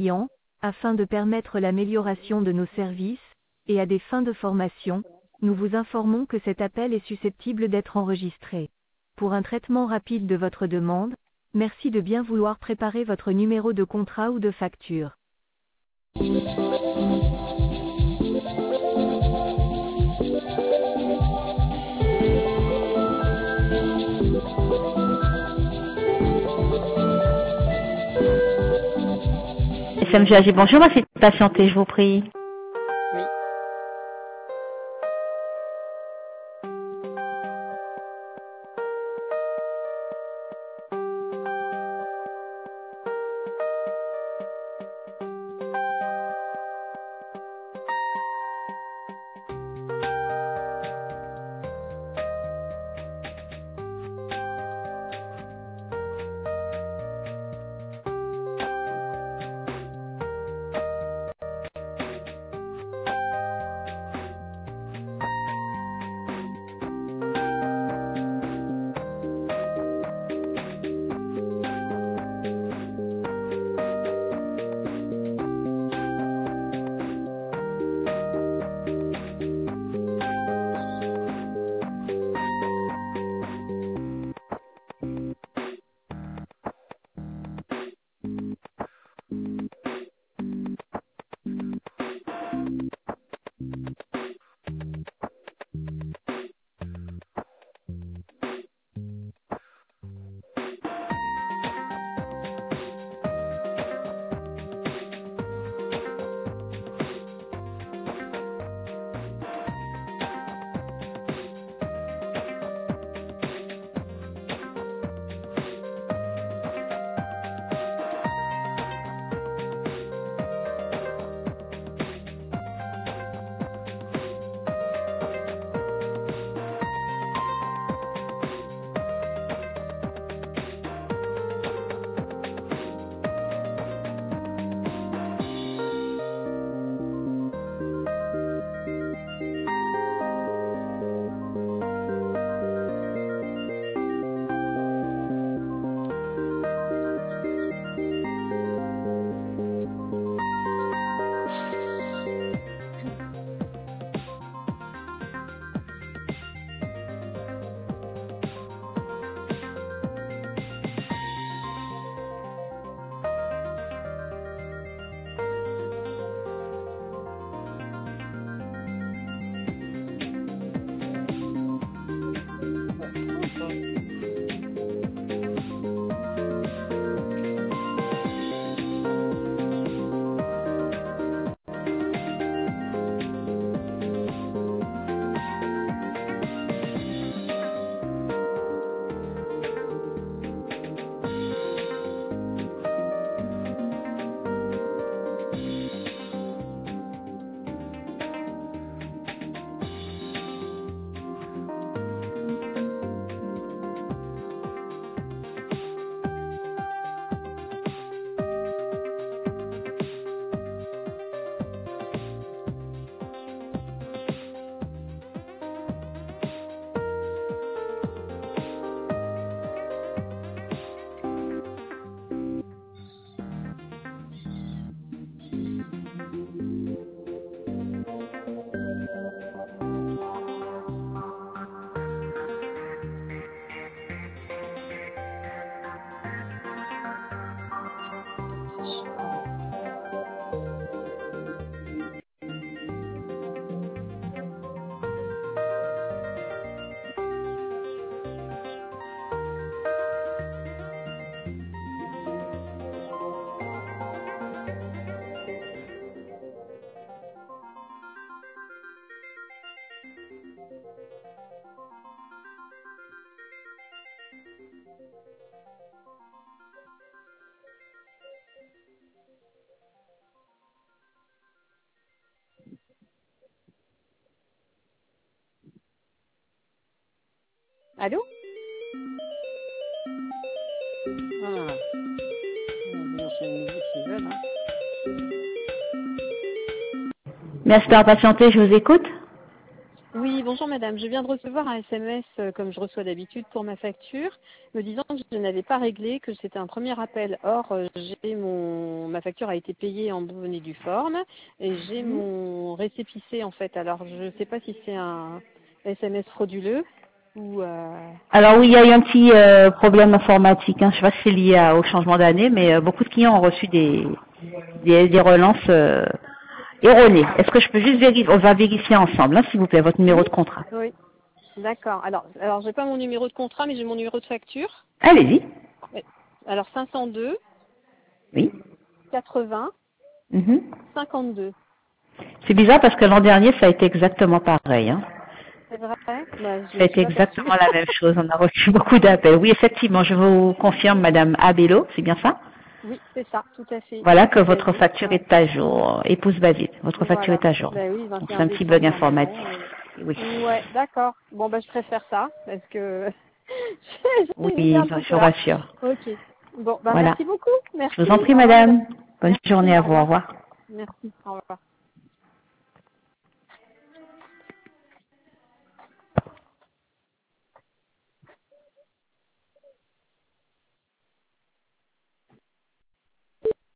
clients, afin de permettre l'amélioration de nos services, et à des fins de formation, nous vous informons que cet appel est susceptible d'être enregistré. Pour un traitement rapide de votre demande, merci de bien vouloir préparer votre numéro de contrat ou de facture. SMGAG, bonjour, merci de patienter, je vous prie. Oui. Allô? Ah, bon, c'est une musique qu'ils veulent, hein. Merci d'avoir patienté, je vous écoute. Oui, bonjour madame. Je viens de recevoir un SMS comme je reçois d'habitude pour ma facture, me disant que je n'avais pas réglé, que c'était un premier appel. Or, ma facture a été payée en bonne et due forme et j'ai mon récépissé en fait. Alors, je ne sais pas si c'est un SMS frauduleux ou... Alors oui, il y a eu un petit problème informatique. Hein. Je ne sais pas si c'est lié au changement d'année, mais beaucoup de clients ont reçu des relances erronées. Est-ce que je peux juste vérifier? On va vérifier ensemble, hein, s'il vous plaît, votre numéro Oui, de contrat. oui, d'accord. Alors j'ai pas mon numéro de contrat, mais j'ai mon numéro de facture. Allez-y. Ouais. Alors 502 Oui. 80 Mhm. 52. C'est bizarre parce que l'an dernier, ça a été exactement pareil. Hein. C'est vrai? Bah, je Ça a me suis été pas perçue. exactement la même chose. On a reçu beaucoup d'appels. Oui, effectivement, je vous confirme, Madame Abello, c'est bien ça? Oui, c'est ça, tout à fait. Voilà que Épouse votre David. facture Ouais. est à jour. Épouse Basile, votre facture Voilà. est à jour. Ben oui, Donc c'est 21 un petit bug décembre informatique. normalement. Oui. Ouais, d'accord. Bon, bah je préfère ça parce que j'hésitais Oui, un peu je vous peur. rassure. Ok. Bon, bah Voilà. merci beaucoup. Je vous Merci. en prie, Au revoir, madame. Madame. Bonne Merci. journée à Au vous. Au revoir. revoir. Merci. Au revoir.